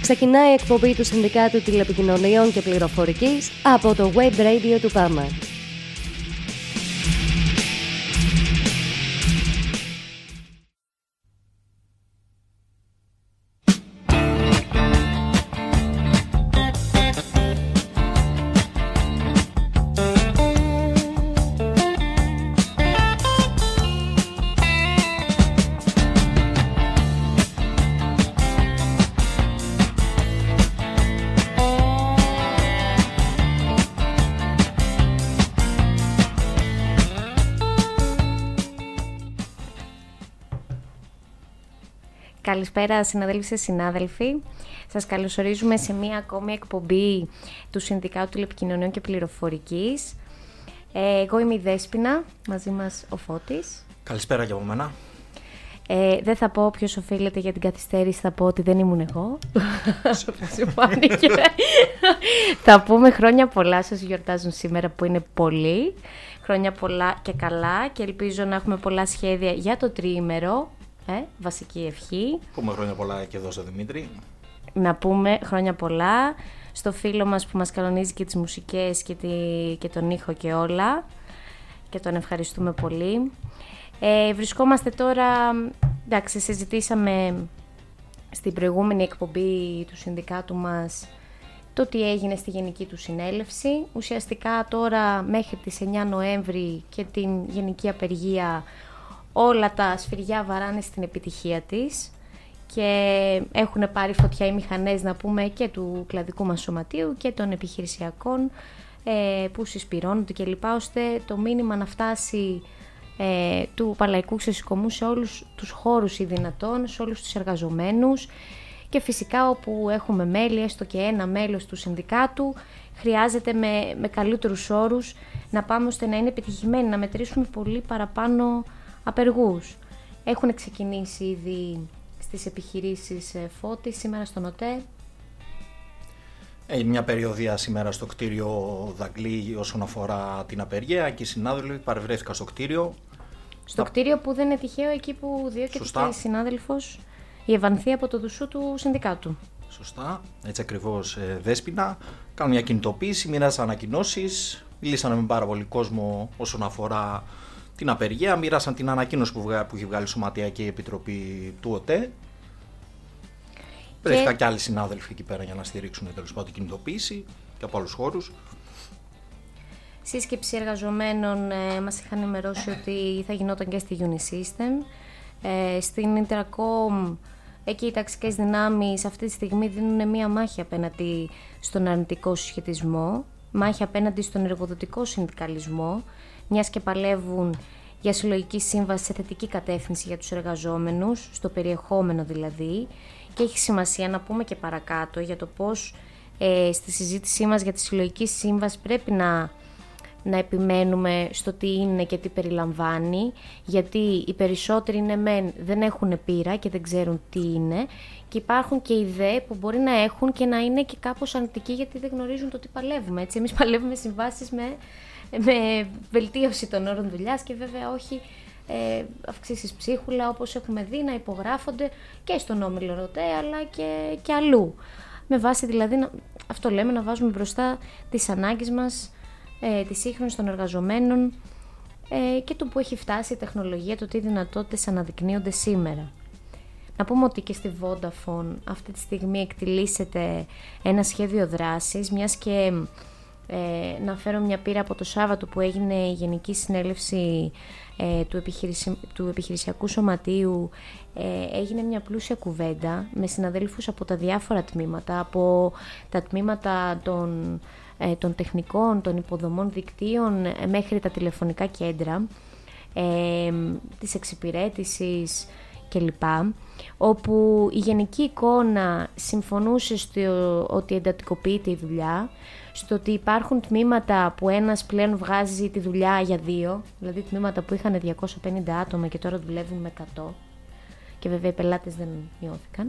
Ξεκινάει η εκπομπή του Συνδικάτου Τηλεπικοινωνιών και Πληροφορικής από το Web Radio του ΠΑΜΑ. Καλησπέρα συναδέλφοι, συνάδελφοι. Σας καλωσορίζουμε σε μία ακόμη εκπομπή του Συνδικάτου Τηλεπικοινωνιών και Πληροφορικής. Εγώ είμαι η Δέσποινα, μαζί μας ο Φώτης. Καλησπέρα και από μένα. Δεν θα πω ποιος οφείλεται για την καθυστέρηση, θα πω ότι δεν ήμουν εγώ. Σου φάνηκε. Θα πούμε χρόνια πολλά σας γιορτάζουν σήμερα που είναι πολλοί. Χρόνια πολλά και καλά και ελπίζω να έχουμε πολλά σχέδια για το τριήμερο. Βασική ευχή. Πούμε χρόνια πολλά και εδώ στο Δημήτρη. Να πούμε χρόνια πολλά στο φίλο μας που μας κανονίζει και τις μουσικές και τον ήχο και όλα. Και τον ευχαριστούμε πολύ. Βρισκόμαστε τώρα, εντάξει, συζητήσαμε στην προηγούμενη εκπομπή του συνδικάτου μας το τι έγινε στη Γενική του Συνέλευση. Ουσιαστικά τώρα μέχρι τις 9 Νοέμβρη και την Γενική Απεργία όλα τα σφυριά βαράνε στην επιτυχία της και έχουν πάρει φωτιά οι μηχανές, να πούμε, και του κλαδικού μας σωματείου και των επιχειρησιακών που συσπυρώνονται κλπ. Ώστε το μήνυμα να φτάσει του Παλαϊκού Ξεσηκωμού σε όλους τους χώρους ή δυνατόν, σε όλους τους εργαζομένους και φυσικά όπου έχουμε μέλη, έστω και ένα μέλος του συνδικάτου, χρειάζεται με καλύτερους όρους να πάμε ώστε να είναι επιτυχημένοι, να μετρήσουμε πολύ παραπάνω απεργούς. Έχουν ξεκινήσει ήδη στις επιχειρήσεις Φώτη, σήμερα στον ΟΤΕ. Μια περιοδία σήμερα στο κτίριο Δαγκλή όσον αφορά την απεργία και οι συνάδελφοι παρευρέθηκαν στο κτίριο. Στο κτίριο που δεν είναι τυχαίο, εκεί που διώκεται η συνάδελφος η Ευανθία από το δουσού του συνδικάτου. Σωστά, έτσι ακριβώς, Δέσποινα. Κάνουν μια κινητοποίηση, μοιράζαν ανακοινώσεις, μιλήσανε με πάρα πολύ κόσμο όσον αφορά την απεργία, μοίρασαν την ανακοίνωση που έχει βγάλει η Σωματιακή Επιτροπή του ΟΤΕ. Βρέθηκαν και άλλοι συνάδελφοι εκεί πέρα για να στηρίξουν τέλος πάντων την κινητοποίηση και από άλλους χώρους. Σύσκεψη εργαζομένων μας είχαν ενημερώσει ότι θα γινόταν και στη Unisystem. Στην Intercom, εκεί οι ταξικές δυνάμεις αυτή τη στιγμή δίνουν μία μάχη απέναντι στον αρνητικό συσχετισμό, μάχη απέναντι στον εργοδοτικό συνδικαλισμό, μιας και παλεύουν για συλλογική σύμβαση σε θετική κατεύθυνση για τους εργαζόμενους, στο περιεχόμενο δηλαδή, και έχει σημασία να πούμε και παρακάτω για το πώς στη συζήτησή μας για τη συλλογική σύμβαση πρέπει να επιμένουμε στο τι είναι και τι περιλαμβάνει, γιατί οι περισσότεροι δεν έχουν πείρα και δεν ξέρουν τι είναι και υπάρχουν και ιδέες που μπορεί να έχουν και να είναι και κάπως αρνητικοί γιατί δεν γνωρίζουν το τι παλεύουμε. Έτσι. Εμείς παλεύουμε συμβάσεις με βελτίωση των όρων δουλειάς και βέβαια όχι αυξήσεις ψίχουλα όπως έχουμε δει να υπογράφονται και στον Όμιλο ΡΟΤΕ αλλά και αλλού. Με βάση δηλαδή, αυτό λέμε, να βάζουμε μπροστά τις ανάγκες μας, τις σύγχρονες των εργαζομένων και το που έχει φτάσει η τεχνολογία, το τι δυνατότητες αναδεικνύονται σήμερα. Να πούμε ότι και στη Vodafone αυτή τη στιγμή εκτιλήσεται ένα σχέδιο δράσης, μιας και να φέρω μια πείρα από το Σάββατο που έγινε η Γενική Συνέλευση του Επιχειρησιακού Σωματείου. Έγινε μια πλούσια κουβέντα με συναδέλφους από τα διάφορα τμήματα, από τα τμήματα των τεχνικών, των υποδομών δικτύων μέχρι τα τηλεφωνικά κέντρα, της εξυπηρέτησης κλπ. Όπου η γενική εικόνα συμφωνούσε στο ότι εντατικοποιείται η δουλειά, στο ότι υπάρχουν τμήματα που ένας πλέον βγάζει τη δουλειά για δύο, δηλαδή τμήματα που είχαν 250 άτομα και τώρα δουλεύουν με 100 και βέβαια οι πελάτες δεν μειώθηκαν.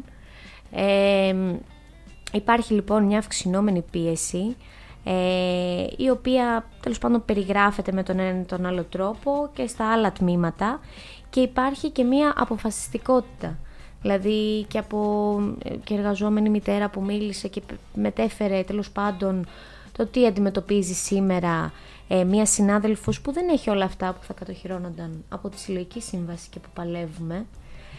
Υπάρχει λοιπόν μια αυξηνόμενη πίεση η οποία τέλος πάντων περιγράφεται με τον ένα ή τον άλλο τρόπο και στα άλλα τμήματα και υπάρχει και μια αποφασιστικότητα. Δηλαδή και εργαζόμενη μητέρα που μίλησε και μετέφερε τέλος πάντων το τι αντιμετωπίζει σήμερα μία συνάδελφος που δεν έχει όλα αυτά που θα κατοχυρώνονταν από τη Συλλογική Σύμβαση και που παλεύουμε.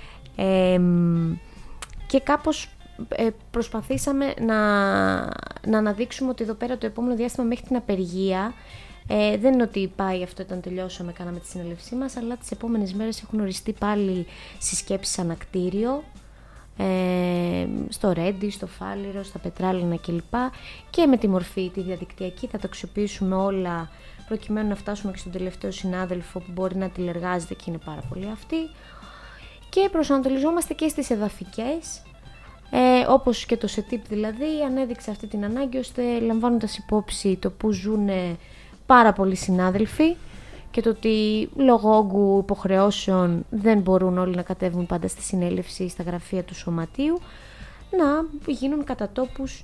Και κάπως προσπαθήσαμε να αναδείξουμε ότι εδώ πέρα το επόμενο διάστημα μέχρι την απεργία δεν είναι ότι πάει αυτό όταν τελειώσαμε, κάναμε τη συνέλευσή μας, αλλά τις επόμενες μέρες έχουν οριστεί πάλι συσκέψεις ανακτήριο στο Ρέντι, στο Φάληρο, στα Πετράλαινα κλπ. Και με τη μορφή τη διαδικτυακή θα τα αξιοποιήσουμε όλα προκειμένου να φτάσουμε και στον τελευταίο συνάδελφο που μπορεί να τηλεργάζεται και είναι πάρα πολύ αυτή. Και προσανατολιζόμαστε και στις εδαφικές, όπως και το ΣΕΤΙΠ δηλαδή ανέδειξε αυτή την ανάγκη, ώστε λαμβάνοντας υπόψη το που ζουν πάρα πολλοί συνάδελφοι και το ότι λόγω όγκου υποχρεώσεων δεν μπορούν όλοι να κατέβουν πάντα στη συνέλευση ή στα γραφεία του σωματείου, να γίνουν κατά τόπους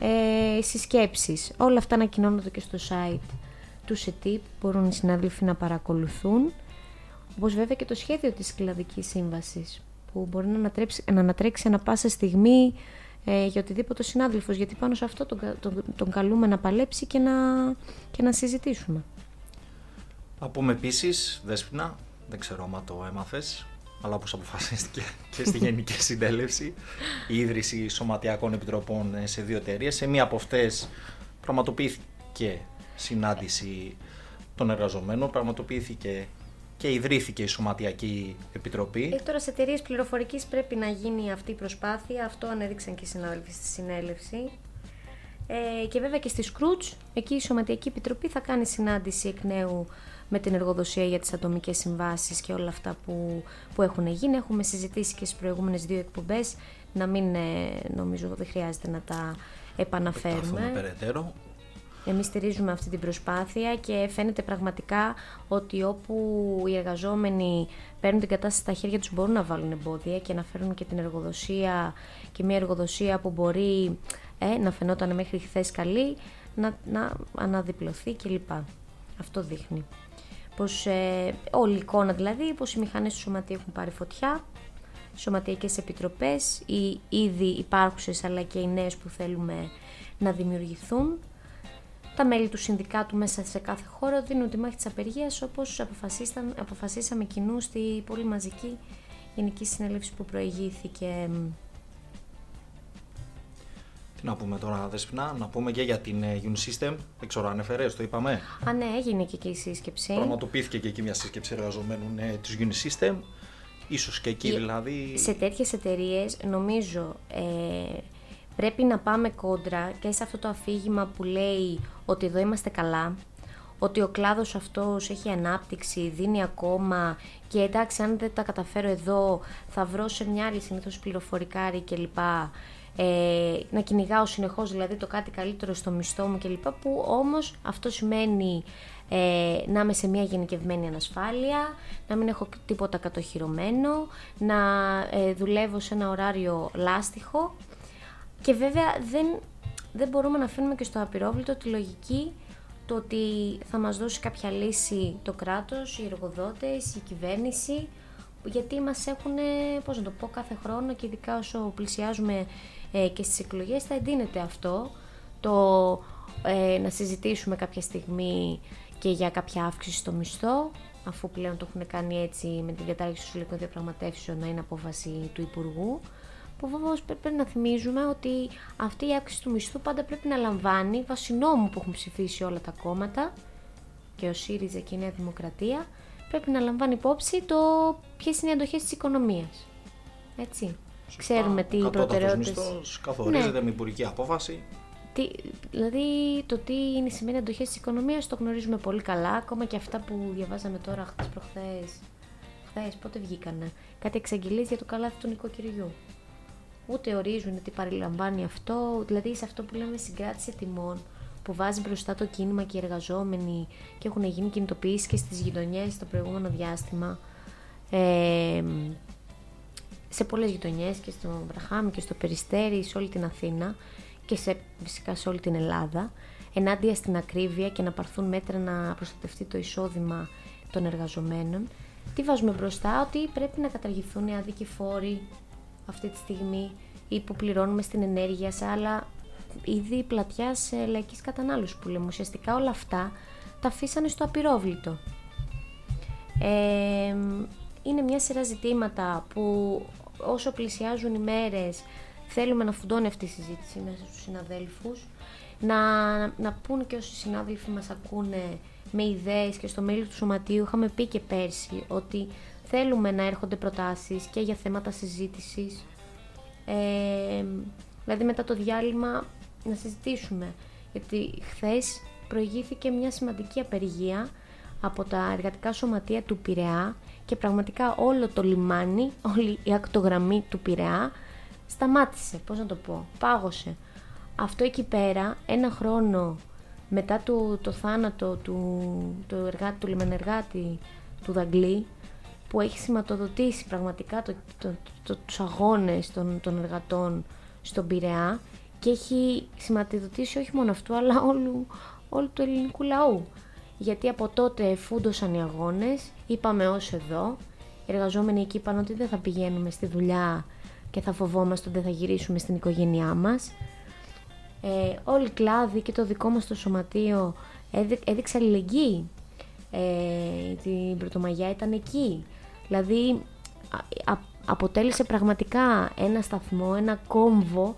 συσκέψεις. Όλα αυτά ανακοινώνονται και στο site του ΣΕΤΙΠ, μπορούν οι συνάδελφοι να όπως βέβαια και το σχέδιο της Κλαδικής Σύμβασης, που μπορεί να ανατρέξει ανα πάσα στιγμή για οτιδήποτε συνάδελφος, γιατί πάνω σε αυτό τον καλούμε να παλέψει και να συζητήσουμε. Να πούμε επίσης, Δέσποινα, δεν ξέρω άμα το έμαθες, αλλά όπως αποφασίστηκε και στη Γενική Συνέλευση, η ίδρυση σωματιακών επιτροπών σε 2 εταιρείες. Σε μία από αυτές πραγματοποιήθηκε συνάντηση των εργαζομένων, πραγματοποιήθηκε και ιδρύθηκε η Σωματιακή Επιτροπή. Τώρα σε εταιρείες πληροφορικής πρέπει να γίνει αυτή η προσπάθεια, αυτό ανέδειξαν και οι συνάδελφοι στη συνέλευση. Και βέβαια και στη Σκρούτς, εκεί η Σωματιακή Επιτροπή θα κάνει συνάντηση εκ νέου με την εργοδοσία για τις ατομικές συμβάσεις και όλα αυτά που έχουν γίνει. Έχουμε συζητήσει και στις προηγούμενες 2 εκπομπές, να μην νομίζω δεν χρειάζεται να τα επαναφέρουμε. Περαιτέρω. Εμείς στηρίζουμε αυτή την προσπάθεια και φαίνεται πραγματικά ότι όπου οι εργαζόμενοι παίρνουν την κατάσταση στα χέρια τους μπορούν να βάλουν εμπόδια και να φέρουν και την εργοδοσία, και μια εργοδοσία που μπορεί να φαινόταν μέχρι χθες καλή να αναδιπλωθεί κλπ. Αυτό δείχνει. Πως όλη η εικόνα δηλαδή, πως οι μηχανές του σωματείου έχουν πάρει φωτιά, σωματιακές επιτροπές, οι ήδη υπάρχουσες αλλά και οι νέες που θέλουμε να δημιουργηθούν. Τα μέλη του συνδικάτου μέσα σε κάθε χώρο δίνουν τη μάχη της απεργίας, όπως αποφασίσαμε κοινού στη πολύ μαζική Γενική Συνέλευση που προηγήθηκε. Τι να πούμε τώρα, Δεσποινα, να πούμε και για την Unisystem. Δεν ξέρω αν ανέφερες, το είπαμε. Ναι, έγινε και εκεί η σύσκεψη. Πραγματοποιήθηκε και εκεί μια σύσκεψη εργαζομένων της Unisystem. Ίσως και εκεί δηλαδή. Σε τέτοιες εταιρείες νομίζω πρέπει να πάμε κόντρα και σε αυτό το αφήγημα που λέει ότι εδώ είμαστε καλά, ότι ο κλάδος αυτός έχει ανάπτυξη, δίνει ακόμα και εντάξει αν δεν τα καταφέρω εδώ θα βρω σε μια άλλη συνήθως πληροφορικάρη κλπ. Να κυνηγάω συνεχώς δηλαδή το κάτι καλύτερο στο μισθό μου κλπ. Που όμως αυτό σημαίνει να είμαι σε μια γενικευμένη ανασφάλεια, να μην έχω τίποτα κατοχυρωμένο, να δουλεύω σε ένα ωράριο λάστιχο. Και βέβαια δεν μπορούμε να αφήνουμε και στο απειρόβλητο τη λογική το ότι θα μας δώσει κάποια λύση το κράτος, οι εργοδότες, η κυβέρνηση, γιατί μας έχουν, πώς να το πω, κάθε χρόνο και ειδικά όσο πλησιάζουμε και στις εκλογές θα εντείνεται αυτό, το να συζητήσουμε κάποια στιγμή και για κάποια αύξηση στο μισθό, αφού πλέον το έχουν κάνει έτσι με τη διατάραξη των συλλογικών διαπραγματεύσεων να είναι απόφαση του Υπουργού. Που βέβαια πρέπει να θυμίζουμε ότι αυτή η αύξηση του μισθού πάντα πρέπει να λαμβάνει βάσει νόμου που έχουν ψηφίσει όλα τα κόμματα και ο ΣΥΡΙΖΑ και η Νέα Δημοκρατία, πρέπει να λαμβάνει υπόψη το ποιες είναι οι αντοχές της οικονομίας. Έτσι. Σωστά. Ξέρουμε τι προτεραιότητες. Ο μισθός καθορίζεται με υπουργική απόφαση. Δηλαδή το τι είναι η σημερινή αντοχές της οικονομίας το γνωρίζουμε πολύ καλά, ακόμα και αυτά που διαβάζαμε τώρα χθες προχθές. Χθες πότε βγήκανε. Κάτι εξαγγελίες για το καλάθι του νοικοκυριού. Ούτε ορίζουν τι παριλαμβάνει αυτό, δηλαδή σε αυτό που λέμε συγκράτηση τιμών, που βάζει μπροστά το κίνημα και οι εργαζόμενοι και έχουν γίνει κινητοποιήσεις και στις γειτονιές το προηγούμενο διάστημα, σε πολλές γειτονιές και στο Βραχάμι και στο Περιστέρι, σε όλη την Αθήνα και φυσικά σε όλη την Ελλάδα, ενάντια στην ακρίβεια και να πάρθουν μέτρα να προστατευτεί το εισόδημα των εργαζομένων. Τι βάζουμε μπροστά, ότι πρέπει να καταργηθούν οι άδικοι φόροι, αυτή τη στιγμή ή που πληρώνουμε στην ενέργεια σε άλλα είδη πλατιάς λαϊκής κατανάλωσης που λέμε. Ουσιαστικά όλα αυτά τα αφήσανε στο απειρόβλητο. Είναι μια σειρά ζητήματα που όσο πλησιάζουν οι μέρες θέλουμε να φουντώνει αυτή η συζήτηση μέσα στους συναδέλφους, να πούνε και όσοι συνάδελφοι μας ακούνε με ιδέες και στο mail του Σωματείου. Είχαμε πει και πέρσι ότι θέλουμε να έρχονται προτάσεις και για θέματα συζήτησης, δηλαδή μετά το διάλειμμα να συζητήσουμε, γιατί χθες προηγήθηκε μια σημαντική απεργία από τα εργατικά σωματεία του Πειραιά και πραγματικά όλο το λιμάνι, όλη η ακτογραμμή του Πειραιά σταμάτησε, πώς να το πω, πάγωσε. Αυτό εκεί πέρα, ένα χρόνο μετά το θάνατο του λιμενεργάτη του Δαγκλή, που έχει σηματοδοτήσει πραγματικά τους αγώνες των εργατών στον Πειραιά και έχει σηματοδοτήσει όχι μόνο αυτού, αλλά όλου του ελληνικού λαού. Γιατί από τότε φούντωσαν οι αγώνες, είπαμε ως εδώ, οι εργαζόμενοι εκεί είπαν ότι δεν θα πηγαίνουμε στη δουλειά και θα φοβόμαστε ότι δεν θα γυρίσουμε στην οικογένειά μας. Όλοι οι κλάδοι και το δικό μας το σωματείο έδειξε αλληλεγγύη. Την Πρωτομαγιά ήταν εκεί. Δηλαδή αποτέλεσε πραγματικά ένα σταθμό, ένα κόμβο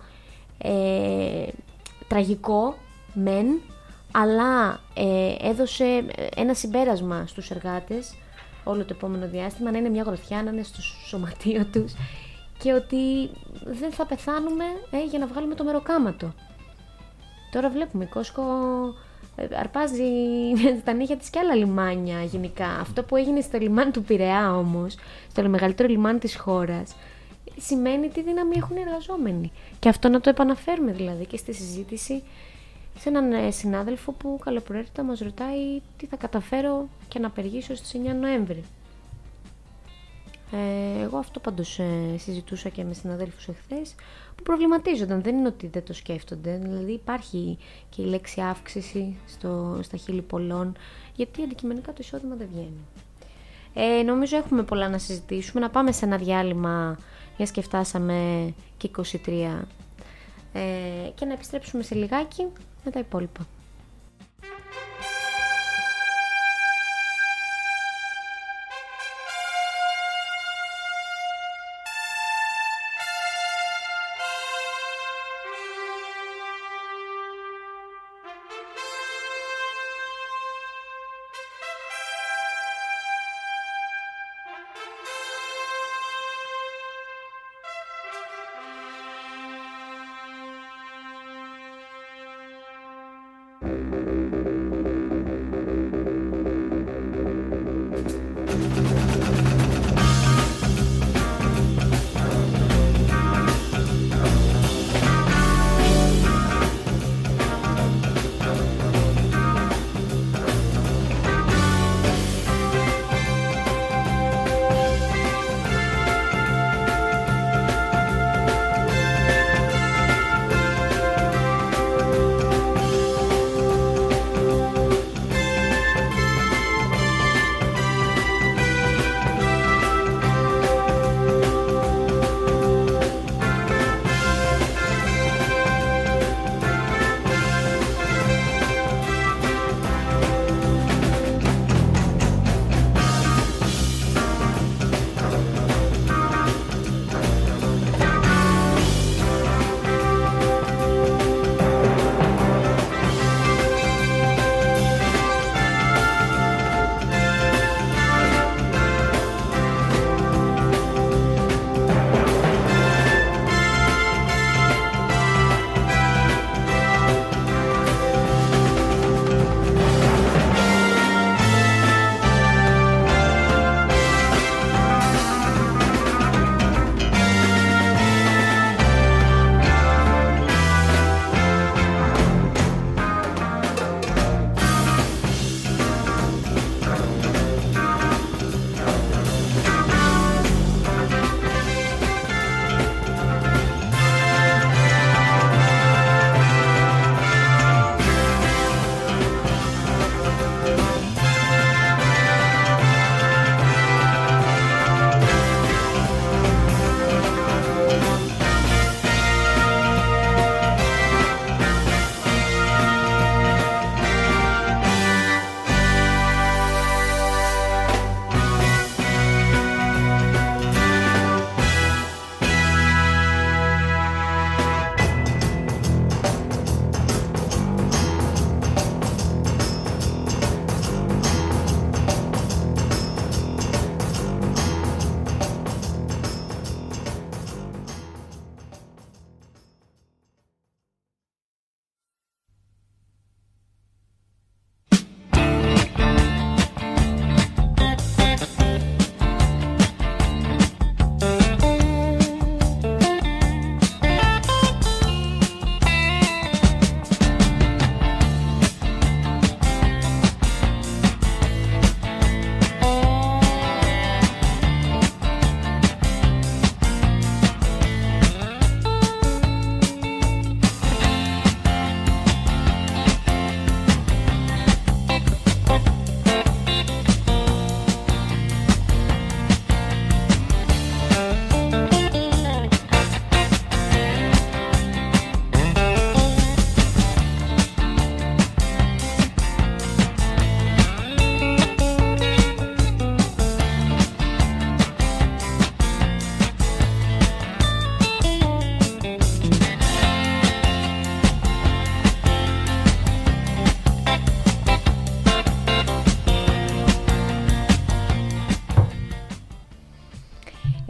τραγικό μεν, αλλά έδωσε ένα συμπέρασμα στους εργάτες όλο το επόμενο διάστημα, να είναι μια γροθιά, να είναι στο σωματείο τους και ότι δεν θα πεθάνουμε για να βγάλουμε το μεροκάματο. Τώρα βλέπουμε η Κόσκο αρπάζει στα νύχια της και άλλα λιμάνια γενικά. Αυτό που έγινε στο λιμάνι του Πειραιά όμως, στο μεγαλύτερο λιμάνι της χώρας, σημαίνει τι δύναμη έχουν οι εργαζόμενοι. Και αυτό να το επαναφέρουμε δηλαδή και στη συζήτηση σε έναν συνάδελφο που καλοπροαίρετα μας ρωτάει τι θα καταφέρω και να απεργήσω στις 9 Νοέμβρη. Εγώ αυτό πάντως συζητούσα και με συναδέλφους εχθές που προβληματίζονταν, δεν είναι ότι δεν το σκέφτονται, δηλαδή υπάρχει και η λέξη αύξηση στα χείλη πολλών, γιατί αντικειμενικά το εισόδημα δεν βγαίνει. Νομίζω έχουμε πολλά να συζητήσουμε, να πάμε σε ένα διάλειμμα, μιας και φτάσαμε και 23, και να επιστρέψουμε σε λιγάκι με τα υπόλοιπα.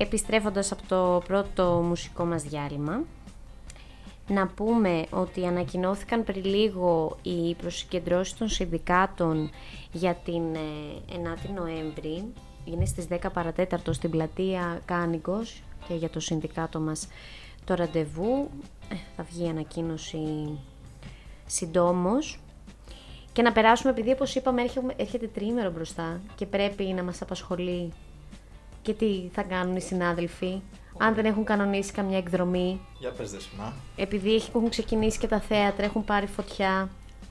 επιστρέφοντας από το πρώτο μουσικό μας διάλειμμα, να πούμε ότι ανακοινώθηκαν πριν λίγο οι προσυκεντρώσεις των συνδικάτων για την 9η Νοέμβρη. Είναι στις 10 παρατέταρτο στην πλατεία Κάνικος και για το συνδικάτο μας το ραντεβού. Θα βγει ανακοίνωση συντόμως. Και να περάσουμε, επειδή όπως είπαμε έρχεται τριήμερο μπροστά και πρέπει να μας απασχολεί και τι θα κάνουν οι συνάδελφοι, αν δεν έχουν κανονίσει καμιά εκδρομή. Για πες Δεσπινά. Επειδή έχουν ξεκινήσει και τα θέατρα, έχουν πάρει φωτιά.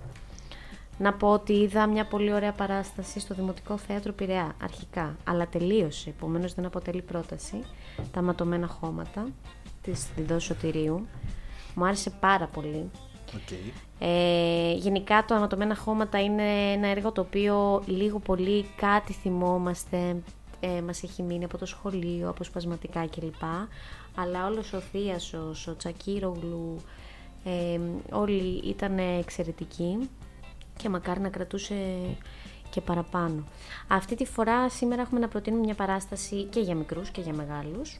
Να πω ότι είδα μια πολύ ωραία παράσταση στο Δημοτικό Θέατρο Πειραιά, αρχικά, αλλά τελείωσε, επομένως δεν αποτελεί πρόταση. Τα ματωμένα χώματα της Διδός Σωτηρίου. Μου άρεσε πάρα πολύ. Okay. Γενικά το Ανατομένα Χώματα είναι ένα έργο το οποίο λίγο πολύ κάτι θυμόμαστε, μας έχει μείνει από το σχολείο, αποσπασματικά κλπ. Αλλά όλος ο Θίασος, ο Τσακίρογλου, όλοι ήταν εξαιρετικοί και μακάρι να κρατούσε και παραπάνω. Αυτή τη φορά σήμερα έχουμε να προτείνουμε μια παράσταση και για μικρούς και για μεγάλους,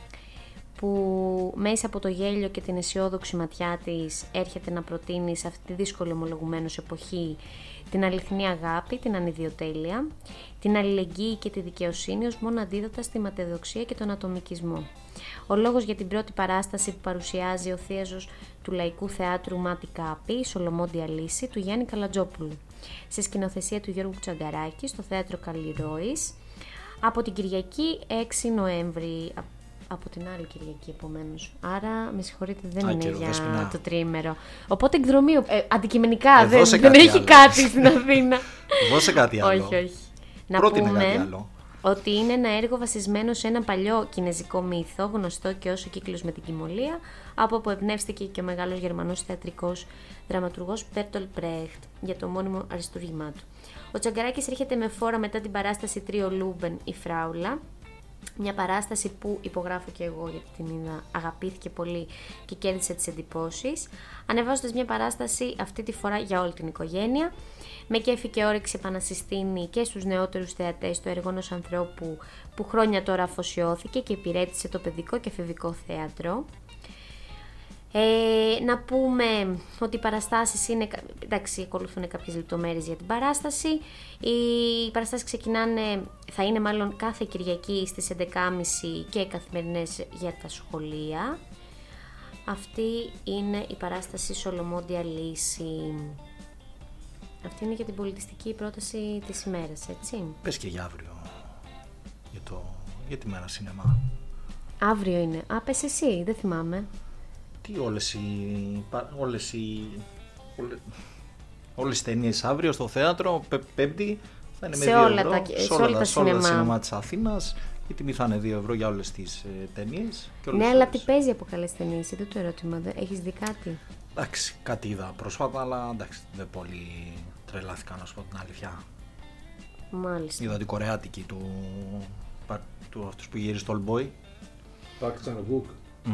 που μέσα από το γέλιο και την αισιόδοξη ματιά της έρχεται να προτείνει σε αυτή τη δύσκολη ομολογουμένως εποχή την αληθινή αγάπη, την ανιδιοτέλεια, την αλληλεγγύη και τη δικαιοσύνη ως μόνο αντίδοτα στη ματαιοδοξία και τον ατομικισμό. Ο λόγος για την πρώτη παράσταση που παρουσιάζει ο θείαζος του Λαϊκού Θεάτρου Μάτι Κάπη, η Σολομόντια Λύση, του Γιάννη Καλατζόπουλου, σε σκηνοθεσία του Γιώργου Τσαγκαράκη, στο Θέατρο Καλλιρόης, από την Κυριακή 6 Νοέμβρη. Από την άλλη Κυριακή, επομένως. Άρα, με συγχωρείτε, δεν είναι για Δεσπινά. Το τριήμερο. Οπότε εκδρομή, αντικειμενικά δεν έχει κάτι στην Αθήνα. Δώσε κάτι άλλο. Όχι. Να Πρότεινε πούμε κάτι άλλο. ότι είναι ένα έργο βασισμένο σε ένα παλιό κινεζικό μύθο, γνωστό και ως ο κύκλος με την κοιμωλία, από όπου εμπνεύστηκε και ο μεγάλος γερμανός θεατρικός δραματουργός Μπέρτολτ Μπρέχτ για το μόνιμο αριστούργημά του. Ο Τσαγκαράκης έρχεται με φόρα μετά την παράσταση Τρίο Λούμπεν η Φράουλα. Μια παράσταση που υπογράφω και εγώ γιατί την είδα, αγαπήθηκε πολύ και κέρδισε τις εντυπώσεις, ανεβάζοντας μια παράσταση αυτή τη φορά για όλη την οικογένεια, με κέφι και όρεξη επανασυστήνει και στους νεότερους θεατές το έργο ενός ανθρώπου που χρόνια τώρα αφοσιώθηκε και υπηρέτησε το παιδικό και εφηβικό θέατρο. Να πούμε ότι οι παραστάσεις είναι, εντάξει, ακολουθούν κάποιες λεπτομέρειες για την παράσταση. Οι παραστάσεις ξεκινάνε, θα είναι μάλλον κάθε Κυριακή στις 11.30 και καθημερινές για τα σχολεία. Αυτή είναι η παράσταση Σολομόντια Λύση. Αυτή είναι για την πολιτιστική πρόταση της ημέρας, έτσι. Πες και για αύριο, για τη μέρα σινεμά. Αύριο είναι, πες εσύ, δεν θυμάμαι. Τι όλες οι ταινίες αύριο στο θέατρο, Πέμπτη, θα είναι με 2 ευρώ σε όλα τα σινεμά της Αθήνας. Η τιμή θα είναι 2 ευρώ για όλες τις ταινίες. Ναι, αλλά τι παίζει από καλές ταινίες, είναι το ερώτημα, έχεις δει κάτι? Εντάξει, κάτι είδα πρόσφατα, αλλά εντάξει, δεν πολύ τρελάθηκα να σου πω την αλήθεια. Μάλιστα. Είδα την κορεάτικη του αυτούς που γύρισε το Old Boy. Park Chan-wook.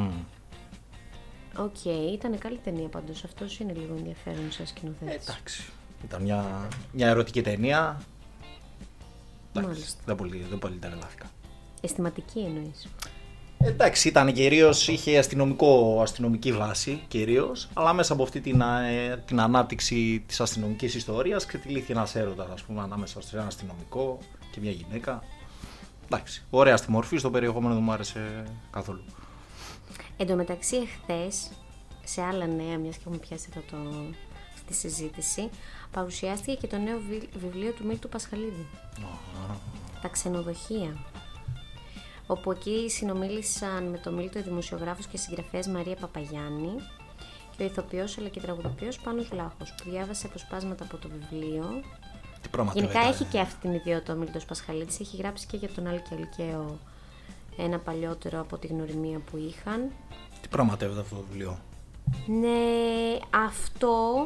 Οκ, ήταν καλή ταινία πάντως. Αυτός είναι λίγο ενδιαφέρον σαν σκηνοθέτης. Εντάξει. Ήταν μια ερωτική ταινία. Μάλιστα. Δεν πολύ τρελάθηκα. Αισθηματική εννοείς? Εντάξει, ήταν κυρίως, είχε αστυνομική βάση κυρίως, αλλά μέσα από αυτή την ανάπτυξη της αστυνομικής ιστορίας ξετυλίχθηκε ένας έρωτας, ας πούμε, ανάμεσα σε ένα αστυνομικό και μια γυναίκα. Εντάξει, ωραία στη μορφή, στο περιεχόμενο δεν μου άρεσε καθόλου. Εν τω μεταξύ, εχθές, σε άλλα νέα, μιας και έχουμε πιάσει στη συζήτηση, παρουσιάστηκε και το νέο βιβλίο του Μίλτου Πασχαλίδη. Τα ξενοδοχεία. Όπου εκεί συνομίλησαν με τον Μίλτο οι δημοσιογράφος και συγγραφέας Μαρία Παπαγιάννη και ο ηθοποιός αλλά και τραγουδοποιός Πάνος Βλάχος, που διάβασε αποσπάσματα από το βιβλίο. Γενικά έχει και αυτή την ιδιότητα ο Μίλτος Πασχαλίδης, έχει γράψει και για τον Άλκη Αλκαίο ένα παλιότερο από τη γνωριμία που είχαν. Τι πραγματεύεται αυτό το βιβλίο? Ναι, αυτό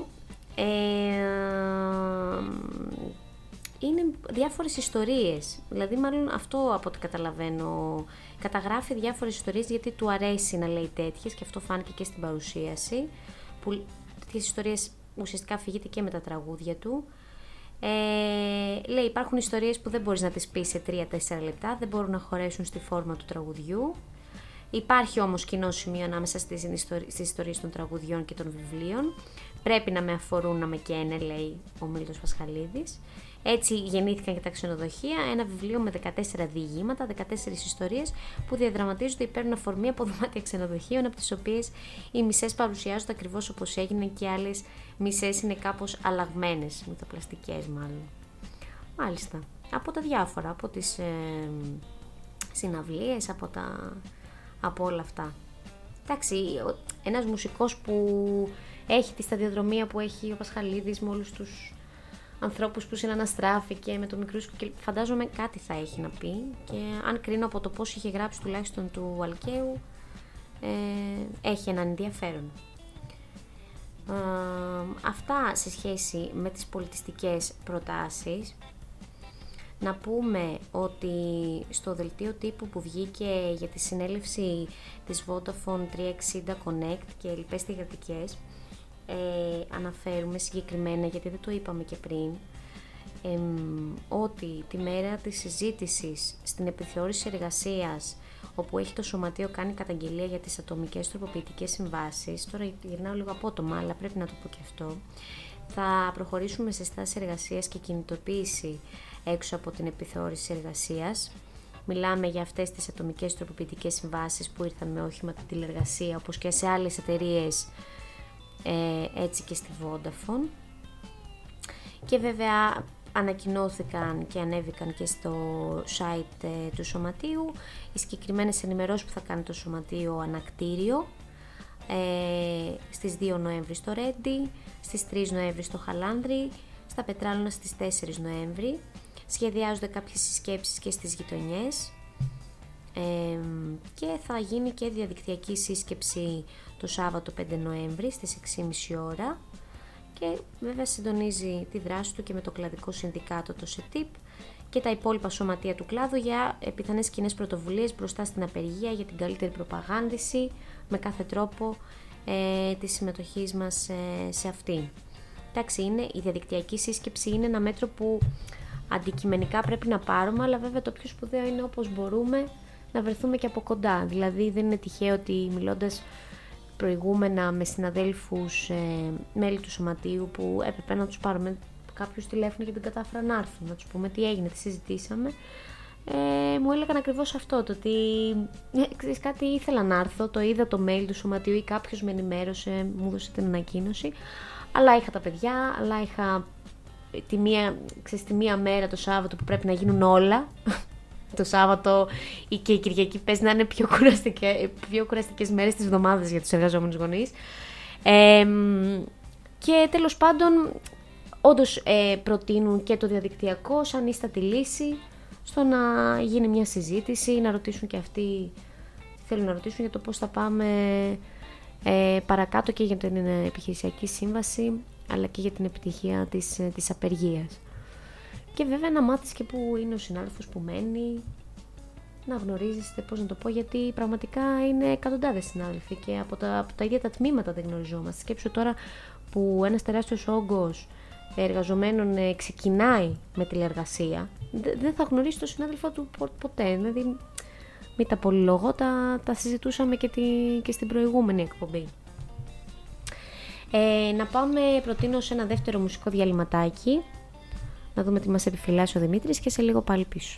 είναι διάφορες ιστορίες. Δηλαδή, μάλλον αυτό από ό,τι καταλαβαίνω, καταγράφει διάφορες ιστορίες γιατί του αρέσει να λέει τέτοιες και αυτό φάνηκε και στην παρουσίαση, που τέτοιες ιστορίες ουσιαστικά αφηγείται και με τα τραγούδια του. Λέει, υπάρχουν ιστορίες που δεν μπορείς να τις πεις σε 3-4 λεπτά, δεν μπορούν να χωρέσουν στη φόρμα του τραγουδιού. Υπάρχει όμως κοινό σημείο ανάμεσα στις ιστορίες των τραγουδιών και των βιβλίων. Πρέπει να με αφορούν, να με καίνε, λέει ο Μίλτος Πασχαλίδης. Έτσι γεννήθηκαν και τα ξενοδοχεία, ένα βιβλίο με 14 διηγήματα, 14 ιστορίες που διαδραματίζονται ή παίρνουν αφορμή από δωμάτια ξενοδοχείων, από τις οποίες οι μισές παρουσιάζονται ακριβώς όπως έγινε και άλλες μισές είναι κάπως αλλαγμένες, μυθοπλαστικές μάλλον. Μάλιστα, από τα διάφορα, από τις συναυλίες, από όλα αυτά. Εντάξει, ένας μουσικός που έχει τη σταδιοδρομία που έχει ο Πασχαλίδης με όλους τους ανθρώπους που συναναστράφηκε με το Μικρούσκο και φαντάζομαι κάτι θα έχει να πει, και αν κρίνω από το πώς είχε γράψει τουλάχιστον του Αλκαίου, έχει έναν ενδιαφέρον. Αυτά σε σχέση με τις πολιτιστικές προτάσεις. Να πούμε ότι στο δελτίο τύπου που βγήκε για τη συνέλευση της Vodafone 360 Connect και λοιπές θηγατρικές, αναφέρουμε συγκεκριμένα, γιατί δεν το είπαμε και πριν, ότι τη μέρα της συζήτησης στην επιθεώρηση εργασίας, όπου έχει το Σωματείο κάνει καταγγελία για τις ατομικές τροποποιητικές συμβάσεις, τώρα γυρνάω λίγο απότομα, αλλά πρέπει να το πω και αυτό, θα προχωρήσουμε σε στάση εργασίας και κινητοποίηση έξω από την επιθεώρηση εργασίας. Μιλάμε για αυτές τις ατομικές τροποποιητικές συμβάσεις που ήρθαν με όχημα την τηλεργασία, όπως και σε άλλες εταιρείες, έτσι και στη Vodafone. Και βέβαια ανακοινώθηκαν και ανέβηκαν και στο site του Σωματείου οι συγκεκριμένες ενημερώσεις που θα κάνει το Σωματείο ανακτήριο, στις 2 Νοέμβρη στο Ρέντι, στις 3 Νοέμβρη στο Χαλάνδρι, στα Πετράλωνα στις 4 Νοέμβρη. Σχεδιάζονται κάποιες συσκέψεις και στις γειτονιές, και θα γίνει και διαδικτυακή σύσκεψη το Σάββατο 5 Νοέμβρη στις 6.30 ώρα, και βέβαια συντονίζει τη δράση του και με το κλαδικό συνδικάτο, το ΣΕΤΙΠ, και τα υπόλοιπα σωματεία του κλάδου για πιθανές κοινές πρωτοβουλίες μπροστά στην απεργία, για την καλύτερη προπαγάνδηση με κάθε τρόπο της συμμετοχής μας σε αυτή. Εντάξει, η διαδικτυακή σύσκεψη είναι ένα μέτρο που αντικειμενικά πρέπει να πάρουμε, αλλά βέβαια το πιο σπουδαίο είναι όπως μπορούμε να βρεθούμε και από κοντά. Δηλαδή δεν είναι τυχαίο ότι μιλώντας προηγούμενα με συναδέλφους μέλη του Σωματείου που έπρεπε να τους πάρουμε κάποιους τηλέφωνο και δεν κατάφεραν να έρθουν, να τους πούμε τι έγινε, τι συζητήσαμε, μου έλεγαν ακριβώς αυτό, το ότι ξέρεις κάτι, ήθελα να έρθω, το είδα το mail του Σωματείου ή κάποιος με ενημέρωσε, μου έδωσε την ανακοίνωση, αλλά είχα τα παιδιά, αλλά είχα τη μία μέρα το Σάββατο που πρέπει να γίνουν όλα. Το Σάββατο ή και η Κυριακή παίζει να είναι πιο κουραστικές μέρες της εβδομάδας για τους εργαζόμενους γονείς. Και τέλος πάντων, όντως προτείνουν και το διαδικτυακό σαν ίστατη λύση στο να γίνει μια συζήτηση, να ρωτήσουν και αυτοί, θέλουν να ρωτήσουν για το πώς θα πάμε παρακάτω και για την επιχειρησιακή σύμβαση, αλλά και για την επιτυχία της απεργίας. Και βέβαια να μάθεις και που είναι ο συνάδελφος που μένει, να γνωρίζεις πώς να το πω, γιατί πραγματικά είναι εκατοντάδες συνάδελφοι και από τα ίδια τα τμήματα δεν γνωριζόμαστε. Σκέψου τώρα που ένας τεράστιος όγκος εργαζομένων ξεκινάει με τηλεργασία, δεν θα γνωρίσει τον συνάδελφο του ποτέ. Δηλαδή, μην τα πολυλογώ, τα συζητούσαμε και στην προηγούμενη εκπομπή. Να πάμε, προτείνω, σε ένα δεύτερο μουσικό διαλυματάκι, να δούμε τι μας επιφυλάσσει ο Δημήτρης και σε λίγο πάλι πίσω.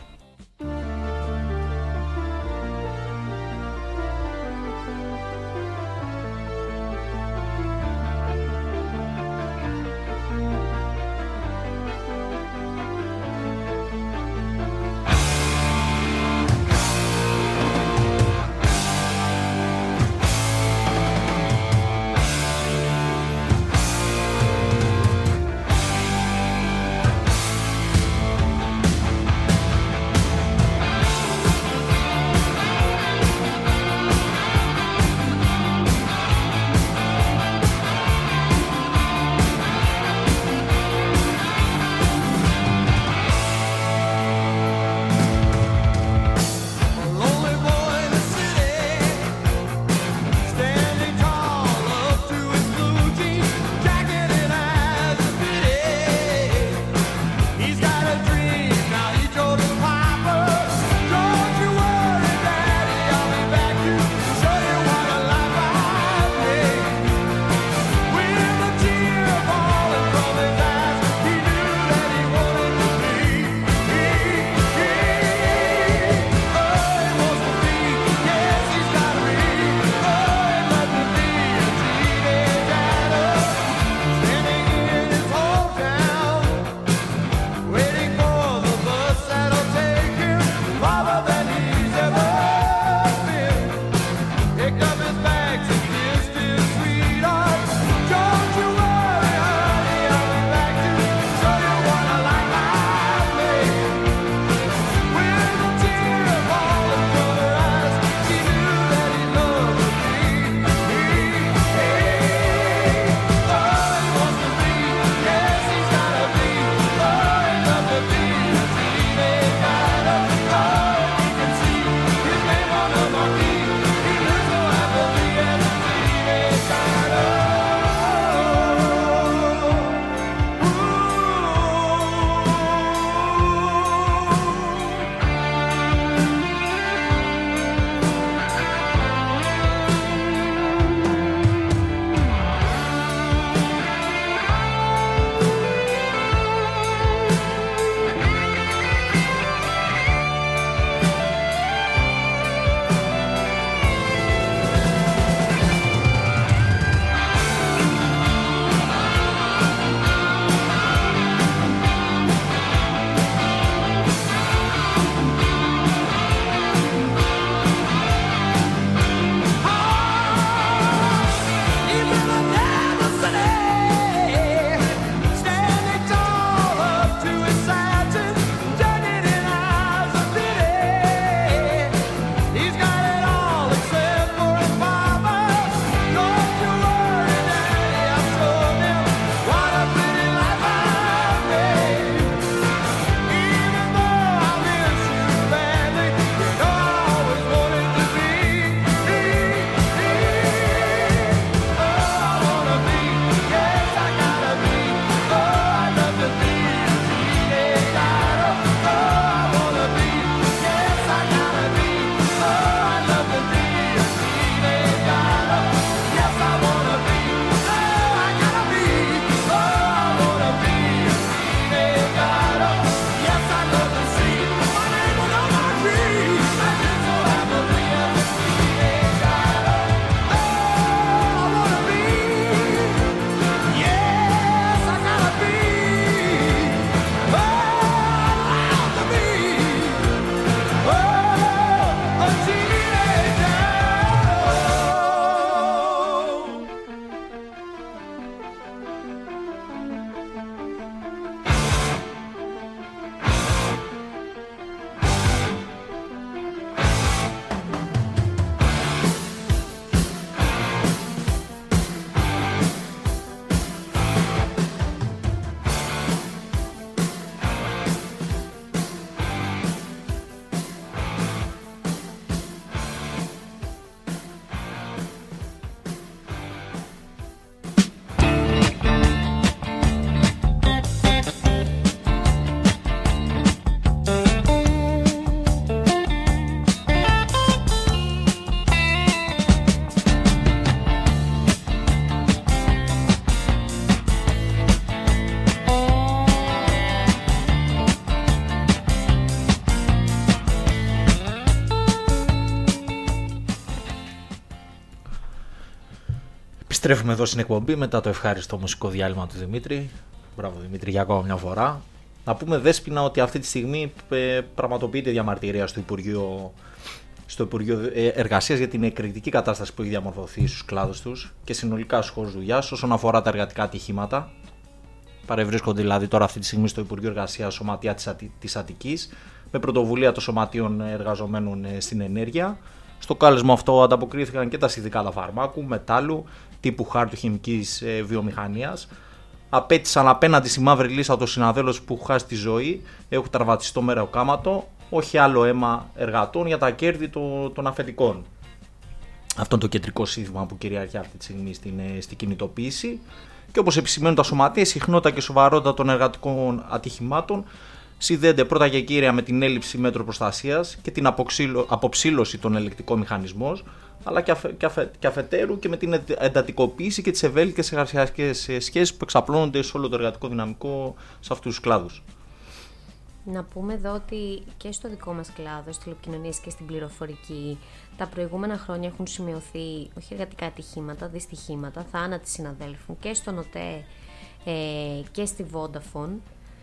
Επιστρέφουμε εδώ στην εκπομπή μετά το ευχάριστο μουσικό διάλειμμα του Δημήτρη. Μπράβο Δημήτρη για ακόμα μια φορά. Να πούμε Δέσποινα ότι αυτή τη στιγμή πραγματοποιείται διαμαρτυρία στο Υπουργείο Εργασίας για την εκρηκτική κατάσταση που έχει διαμορφωθεί στους κλάδους τους και συνολικά στους χώρους δουλειάς όσον αφορά τα εργατικά ατυχήματα. Παρευρίσκονται δηλαδή τώρα αυτή τη στιγμή στο Υπουργείο Εργασίας Σωματεία της Αττικής με πρωτοβουλία των Σωματείων Εργαζομένων στην Ενέργεια. Στο κάλεσμα αυτό ανταποκρίθηκαν και τα συνδικάτα φαρμάκου, μετάλλου, τύπου χάρτου χημικής βιομηχανίας. Απέτησαν απέναντι στη μαύρη λίστα των συναδέλφων που έχουν χάσει τη ζωή, έχουν τραυματιστεί στο μεροκάματο, όχι άλλο αίμα εργατών για τα κέρδη των αφεντικών. Αυτό είναι το κεντρικό σύνθημα που κυριαρχεί αυτή τη στιγμή στην κινητοποίηση. Και όπως επισημαίνουν τα σωματεία, η συχνότητα και σοβαρότητα των εργατικών ατυχημάτων συνδέεται πρώτα και κύρια με την έλλειψη μέτρων προστασίας και την αποψήλωση των ελεκτικών μηχανισμών, αλλά και αφετέρου και με την εντατικοποίηση και τις ευέλικτες εργασιακές σχέσεις που εξαπλώνονται σε όλο το εργατικό δυναμικό σε αυτούς τους κλάδους. Να πούμε εδώ ότι και στο δικό μας κλάδο, στις τηλεπικοινωνίες και στην πληροφορική, τα προηγούμενα χρόνια έχουν σημειωθεί όχι εργατικά ατυχήματα, δυστυχήματα, θάνατοι συναδέλφων και στον ΟΤΕ και στη Vodafone.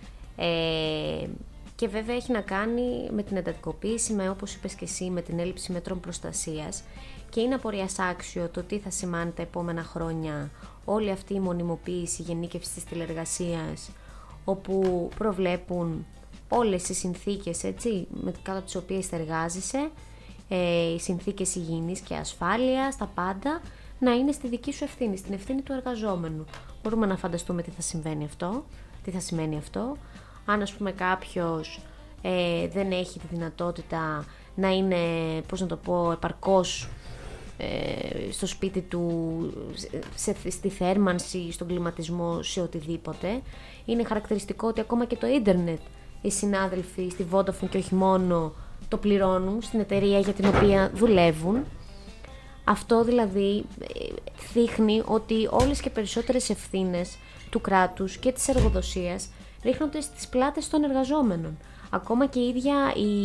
Και βέβαια έχει να κάνει με την εντατικοποίηση, με, όπως είπες και εσύ, με την έλλειψη μέτρων προστασίας και είναι απορίας άξιο το τι θα σημάνει τα επόμενα χρόνια όλη αυτή η μονιμοποίηση, η γενίκευση της τηλεργασίας, όπου προβλέπουν όλες οι συνθήκες, έτσι, κάτω από τις οποίες θα εργάζεσαι, οι συνθήκες υγιεινής και ασφάλειας, τα πάντα, να είναι στη δική σου ευθύνη, στην ευθύνη του εργαζόμενου. Μπορούμε να φανταστούμε τι θα σημαίνει αυτό. Αν ας πούμε κάποιος δεν έχει τη δυνατότητα να είναι, επαρκώς στο σπίτι του, στη θέρμανση, στον κλιματισμό, σε οτιδήποτε, είναι χαρακτηριστικό ότι ακόμα και το ίντερνετ οι συνάδελφοι στη Vodafone και όχι μόνο το πληρώνουν στην εταιρεία για την οποία δουλεύουν. Αυτό δηλαδή δείχνει ότι όλες και περισσότερες ευθύνες του κράτους και της εργοδοσίας ρίχνονται στις πλάτες των εργαζόμενων. Ακόμα και η ίδια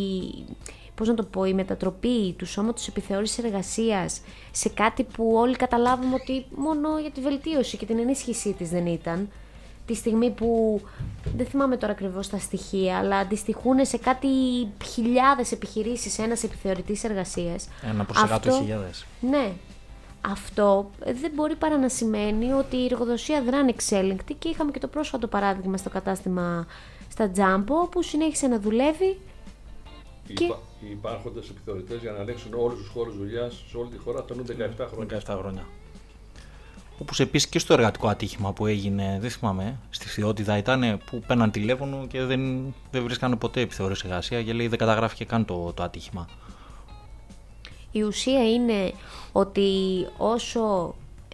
η μετατροπή του σώματος επιθεώρησης εργασίας σε κάτι που όλοι καταλάβουμε ότι μόνο για τη βελτίωση και την ενίσχυσή της δεν ήταν, τη στιγμή που δεν θυμάμαι τώρα ακριβώς τα στοιχεία, αλλά αντιστοιχούν σε κάτι χιλιάδες επιχειρήσεις ένας επιθεωρητής εργασίας. 1/100.000. Ναι. Αυτό δεν μπορεί παρά να σημαίνει ότι η εργοδοσία δράνε εξέλιγκτη και είχαμε και το πρόσφατο παράδειγμα στο κατάστημα στα Τζάμπο που συνέχισε να δουλεύει. Οι υπάρχοντες επιθεωρητές για να ελέγξουν όλους τους χώρους δουλειάς σε όλη τη χώρα τονούν 17 χρόνια. Όπως επίσης και στο εργατικό ατύχημα που έγινε, δεν θυμάμαι, στη Φθιώτιδα ήταν που παίρναν τηλέφωνο και δεν βρίσκανε ποτέ επιθεώρηση εργασία και λέει δεν καταγράφηκε καν το ατύχημα. Η ουσία είναι ότι όσο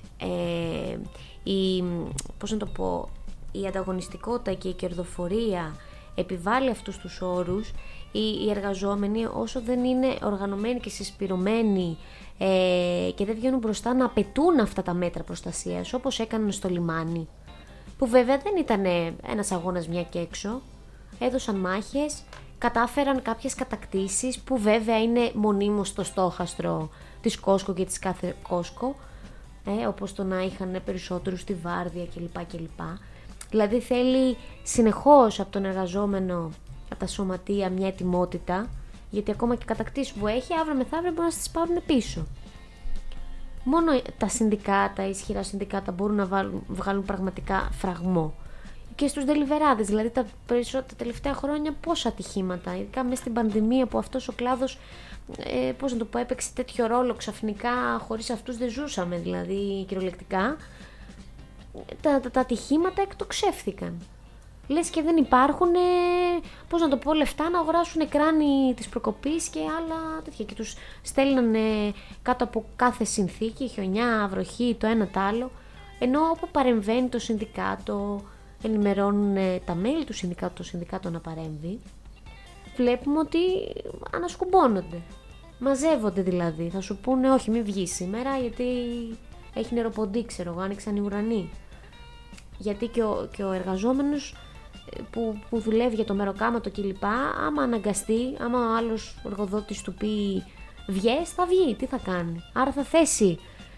η ανταγωνιστικότητα και η κερδοφορία επιβάλλει αυτούς τους όρους, οι εργαζόμενοι όσο δεν είναι οργανωμένοι και συσπηρωμένοι και δεν βγαίνουν μπροστά να απαιτούν αυτά τα μέτρα προστασίας όπως έκαναν στο λιμάνι, που βέβαια δεν ήταν ένας αγώνας μια και έξω, έδωσαν μάχες, κατάφεραν κάποιες κατακτήσεις που βέβαια είναι μονίμως στο στόχαστρο της Κόσκο και της κάθε Κόσκο, όπως το να είχαν περισσότερους στη βάρδια κλπ. Δηλαδή θέλει συνεχώς από τον εργαζόμενο, από τα σωματεία, μια ετοιμότητα, γιατί ακόμα και κατακτήσεις που έχει αύριο μεθαύριο μπορούν να τις πάρουν πίσω. Μόνο τα συνδικάτα, οι ισχυρά συνδικάτα μπορούν να βγάλουν πραγματικά φραγμό. Και στους δελιβεράδες, δηλαδή τα τελευταία χρόνια πόσα ατυχήματα, ειδικά μέσα στην πανδημία που αυτός ο κλάδος έπαιξε τέτοιο ρόλο ξαφνικά, χωρίς αυτούς δεν ζούσαμε δηλαδή κυριολεκτικά, τα ατυχήματα εκτοξεύθηκαν. Λες και δεν υπάρχουν, λεφτά να αγοράσουν κράνη της προκοπής και άλλα τέτοια και τους στέλνανε κάτω από κάθε συνθήκη, χιονιά, βροχή, το ένα το άλλο, ενώ όπου παρεμβαίνει το συνδικάτο, ενημερώνουν τα μέλη του συνδικάτου, το συνδικάτο να παρέμβει, βλέπουμε ότι ανασκουμπώνονται, μαζεύονται δηλαδή, θα σου πούνε όχι μην βγεις σήμερα γιατί έχει νεροποντή, άνοιξαν οι ουρανοί. Γιατί και ο εργαζόμενος που δουλεύει για το μεροκάματο κλπ, άμα αναγκαστεί, άμα ο άλλος εργοδότης του πει βγες, θα βγει, τι θα κάνει. Άρα θα θέσει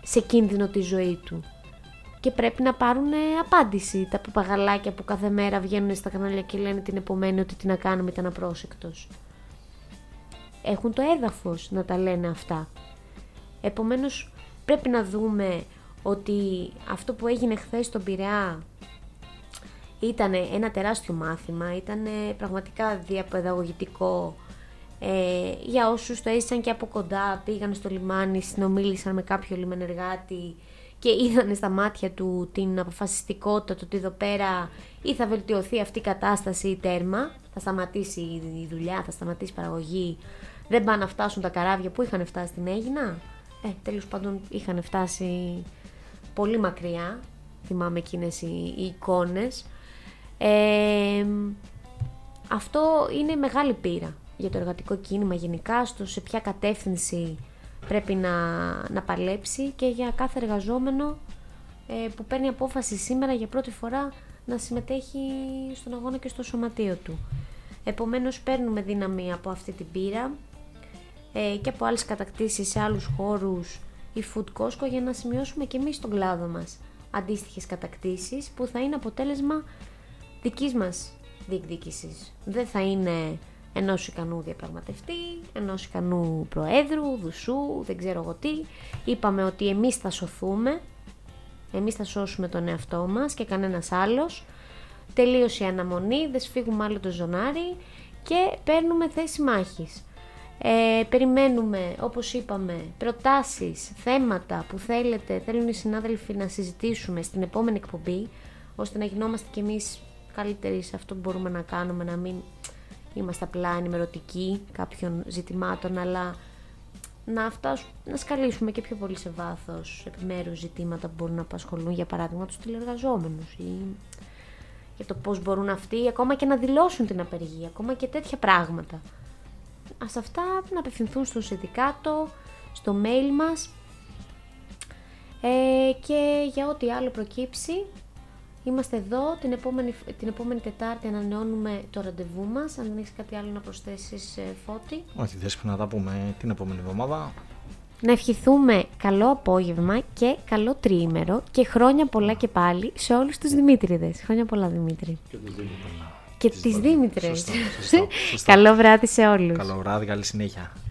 σε κίνδυνο τη ζωή του. Και πρέπει να πάρουν απάντηση τα παπαγαλάκια που κάθε μέρα βγαίνουν στα κανάλια και λένε την επομένη ότι τι να κάνουμε, ήταν απρόσεκτος. Έχουν το έδαφος να τα λένε αυτά. Επομένως πρέπει να δούμε ότι αυτό που έγινε χθες στον Πειραιά ήταν ένα τεράστιο μάθημα, ήταν πραγματικά διαπαιδαγωγητικό για όσους το έζησαν και από κοντά, πήγαν στο λιμάνι, συνομίλησαν με κάποιο λιμενεργάτη και είδανε στα μάτια του την αποφασιστικότητα, το ότι εδώ πέρα ή θα βελτιωθεί αυτή η κατάσταση ή τέρμα, θα σταματήσει η δουλειά, θα σταματήσει η παραγωγή, δεν πάνε να φτάσουν τα καράβια που είχαν φτάσει στην Αίγινα. Τέλος πάντων είχαν φτάσει πολύ μακριά, θυμάμαι εκείνες οι εικόνες. Αυτό είναι μεγάλη πείρα για το εργατικό κίνημα γενικά, στο σε ποια κατεύθυνση πρέπει να παλέψει και για κάθε εργαζόμενο που παίρνει απόφαση σήμερα για πρώτη φορά να συμμετέχει στον αγώνα και στο σωματείο του. Επομένως παίρνουμε δύναμη από αυτή την πείρα και από άλλες κατακτήσεις σε άλλους χώρους η Food Costco για να σημειώσουμε και εμείς στον κλάδο μας αντίστοιχες κατακτήσεις που θα είναι αποτέλεσμα δικής μας διεκδίκησης. Δεν θα είναι ενός ικανού διαπραγματευτή, ενός ικανού προέδρου, δουσού, δεν ξέρω εγώ τι. Είπαμε ότι εμείς θα σωθούμε, εμείς θα σώσουμε τον εαυτό μας και κανένας άλλος. Τελείωσε η αναμονή, δεν σφίγγουμε άλλο το ζωνάρι και παίρνουμε θέση μάχης. Περιμένουμε, όπως είπαμε, προτάσεις, θέματα που θέλουν οι συνάδελφοι να συζητήσουμε στην επόμενη εκπομπή, ώστε να γινόμαστε κι εμείς καλύτεροι σε αυτό που μπορούμε να κάνουμε, να μην είμαστε απλά ενημερωτικοί κάποιων ζητημάτων, αλλά να σκαλίσουμε και πιο πολύ σε βάθος επιμέρους ζητήματα που μπορούν να απασχολούν, για παράδειγμα τους τηλεργαζόμενους ή για το πώς μπορούν αυτοί ακόμα και να δηλώσουν την απεργία, ακόμα και τέτοια πράγματα. Ας αυτά να απευθυνθούν στο συνδικάτο, στο mail μας και για ό,τι άλλο προκύψει. Είμαστε εδώ, την επόμενη Τετάρτη ανανεώνουμε το ραντεβού μας. Αν δεν έχεις κάτι άλλο να προσθέσεις, Φώτη. Όχι, Δέσποινα, να τα πούμε την επόμενη εβδομάδα. Να ευχηθούμε καλό απόγευμα και καλό τριήμερο και χρόνια πολλά και πάλι σε όλους τους Δημήτριδες. Χρόνια πολλά, Δημήτρη. Και τις Δήμητρες. Καλό βράδυ σε όλους. Καλό βράδυ, καλή συνέχεια.